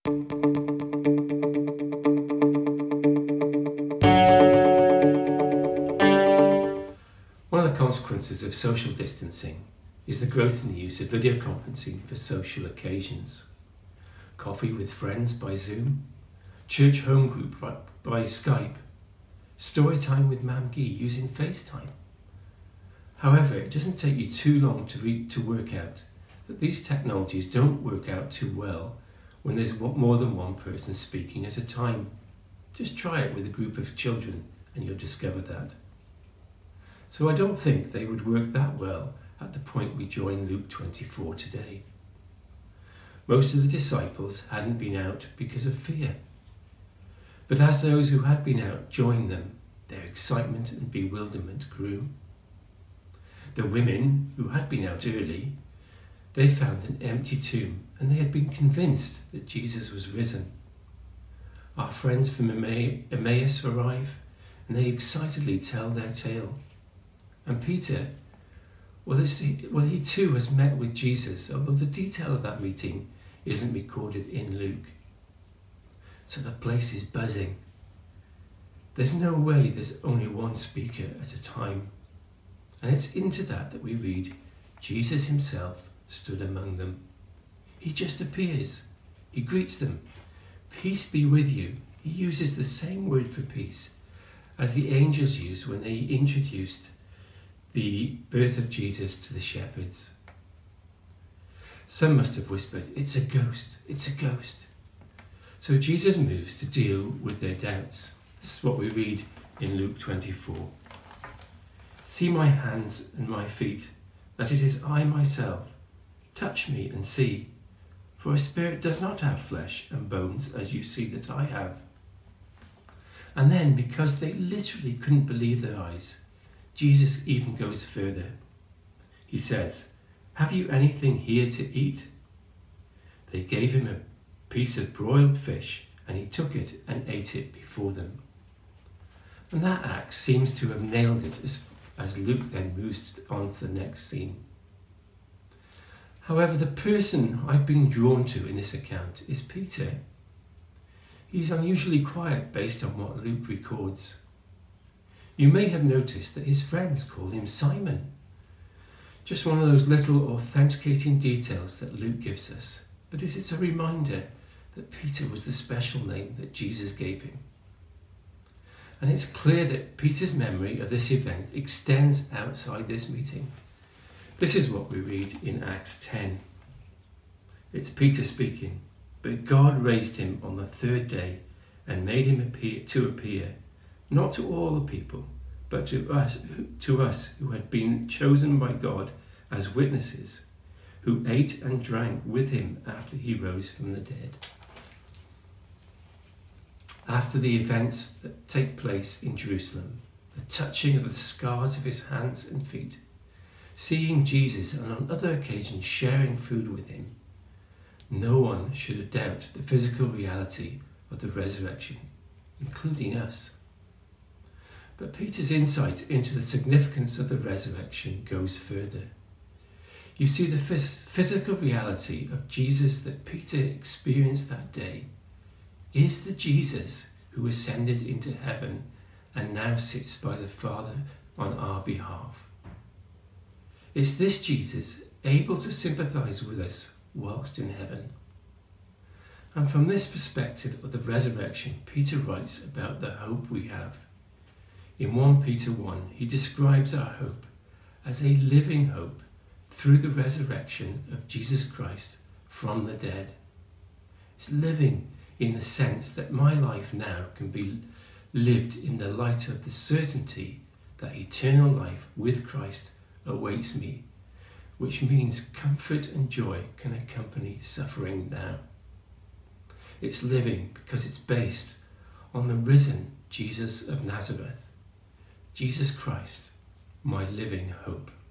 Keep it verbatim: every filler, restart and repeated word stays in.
One of the consequences of social distancing is the growth in the use of video conferencing for social occasions. Coffee with friends by Zoom, church home group by, by Skype, story time with Mam Gee using FaceTime. However, it doesn't take you too long to, read, to work out that these technologies don't work out too well when there's more than one person speaking at a time. Just try it with a group of children and you'll discover that. So I don't think they would work that well at the point we join Luke twenty-four today. Most of the disciples hadn't been out because of fear. But as those who had been out joined them, their excitement and bewilderment grew. The women who had been out early, they found an empty tomb and they had been convinced that Jesus was risen. Our friends from Emmaus arrive and they excitedly tell their tale. And Peter, well, this, well, he too has met with Jesus, although the detail of that meeting isn't recorded in Luke. So the place is buzzing. There's no way there's only one speaker at a time. And it's into that that we read, Jesus himself stood among them. He just appears. He greets them. Peace be with you. He uses the same word for peace as the angels used when they introduced the birth of Jesus to the shepherds. Some must have whispered, it's a ghost, it's a ghost. So Jesus moves to deal with their doubts. This is what we read in Luke twenty-four. See my hands and my feet, that it is I myself. Touch me and see, for a spirit does not have flesh and bones as you see that I have. And then, because they literally couldn't believe their eyes, Jesus even goes further. He says, have you anything here to eat? They gave him a piece of broiled fish and he took it and ate it before them. And that act seems to have nailed it as, as Luke then moves on to the next scene. However, the person I've been drawn to in this account is Peter. He's unusually quiet based on what Luke records. You may have noticed that his friends call him Simon. Just one of those little authenticating details that Luke gives us, but it is a reminder that Peter was the special name that Jesus gave him. And it's clear that Peter's memory of this event extends outside this meeting. This is what we read in Acts ten. It's Peter speaking, but God raised him on the third day and made him appear to appear, not to all the people, but to us, to us who had been chosen by God as witnesses, who ate and drank with him after he rose from the dead. After the events that take place in Jerusalem, the touching of the scars of his hands and feet, seeing Jesus and on other occasions sharing food with him, no one should doubt the physical reality of the resurrection, including us. But Peter's insight into the significance of the resurrection goes further. You see, the phys- physical reality of Jesus that Peter experienced that day is the Jesus who ascended into heaven and now sits by the Father on our behalf. It's this Jesus able to sympathize with us whilst in heaven. And from this perspective of the resurrection, Peter writes about the hope we have. In First Peter one, he describes our hope as a living hope through the resurrection of Jesus Christ from the dead. It's living in the sense that my life now can be lived in the light of the certainty that eternal life with Christ awaits me, which means comfort and joy can accompany suffering now. It's living because it's based on the risen Jesus of Nazareth, Jesus Christ, my living hope.